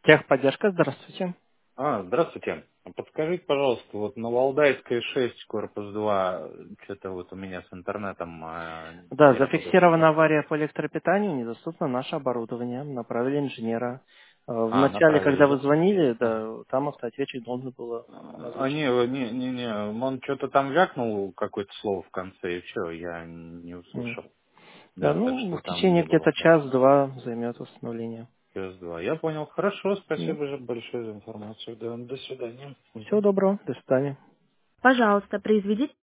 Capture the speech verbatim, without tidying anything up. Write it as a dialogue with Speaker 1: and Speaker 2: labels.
Speaker 1: Техподдержка, здравствуйте.
Speaker 2: А, здравствуйте. А Подскажите, пожалуйста, вот на Валдайской шесть, корпус два, что-то вот у меня с интернетом а,
Speaker 1: Да, зафиксирована
Speaker 2: неработает.
Speaker 1: авария по электропитанию, недоступно наше оборудование. Направили инженера. Э, В
Speaker 2: А,
Speaker 1: начале,
Speaker 2: направили,
Speaker 1: когда вы
Speaker 2: да?
Speaker 1: звонили,
Speaker 2: Ага.
Speaker 1: да, там автоответчик должен был
Speaker 2: А,
Speaker 1: озвучить.
Speaker 2: не, не, не, не, он что-то там вякнул, какое-то слово в конце, и все, я не
Speaker 1: М.
Speaker 2: услышал.
Speaker 1: Да,
Speaker 2: Да, так
Speaker 1: ну,
Speaker 2: что
Speaker 1: в
Speaker 2: там
Speaker 1: течение
Speaker 2: не было
Speaker 1: где-то
Speaker 2: связи.
Speaker 1: час-два займет восстановление.
Speaker 2: Плюс два. Я понял. Хорошо,
Speaker 1: М.
Speaker 2: спасибо же большое за информацию. Да, до свидания.
Speaker 1: Всего
Speaker 2: Мгм.
Speaker 1: доброго, до свидания.
Speaker 3: Пожалуйста, произведите